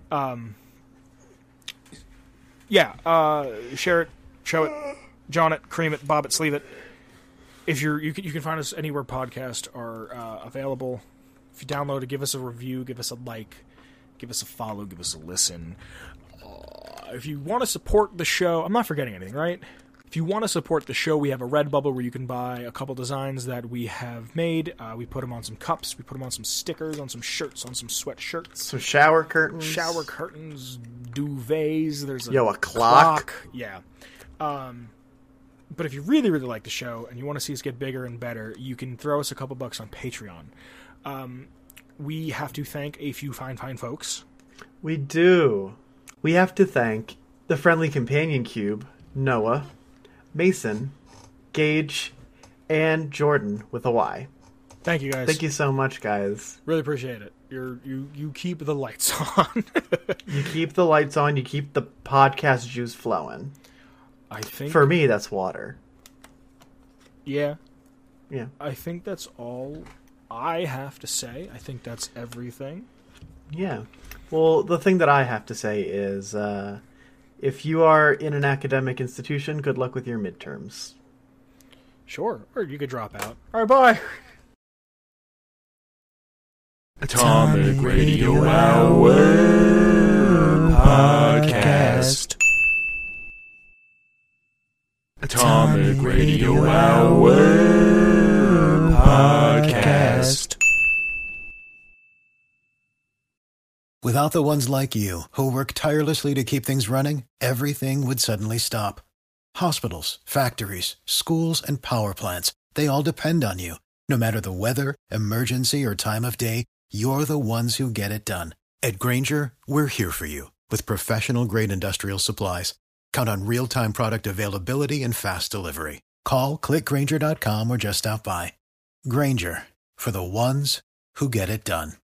Share it, show it, John it, cream it, bob it, sleeve it. If you can find us anywhere podcasts are available. If you download it, give us a review, give us a like, give us a follow, give us a listen. If you want to support the show, I'm not forgetting anything, right? If you want to support the show, we have a Redbubble where you can buy a couple designs that we have made. We put them on some cups, we put them on some stickers, on some shirts, on some sweatshirts. Some shower curtains. Shower curtains, duvets. There's a clock. Yeah. But if you really, really like the show and you want to see us get bigger and better, you can throw us a couple bucks on Patreon. We have to thank a few fine folks. We do. We have to thank the Friendly Companion Cube, Noah, Mason, Gage, and Jordan with a Y. Thank you, guys. Thank you so much, guys. Really appreciate it. You keep the lights on. You keep the lights on. You keep the podcast juice flowing. I think For me, that's water. Yeah. Yeah. I think that's all I have to say. I think that's everything. Yeah. Well, the thing that I have to say is, if you are in an academic institution, good luck with your midterms. Sure. Or you could drop out. All right, bye. Atomic Radio Hour Podcast. Atomic Radio Hour Podcast. Without the ones like you, who work tirelessly to keep things running, everything would suddenly stop. Hospitals, factories, schools, and power plants, they all depend on you. No matter the weather, emergency, or time of day, you're the ones who get it done. At Grainger, we're here for you with professional-grade industrial supplies. Count on real-time product availability and fast delivery. Call, click Grainger.com, or just stop by. Grainger, for the ones who get it done.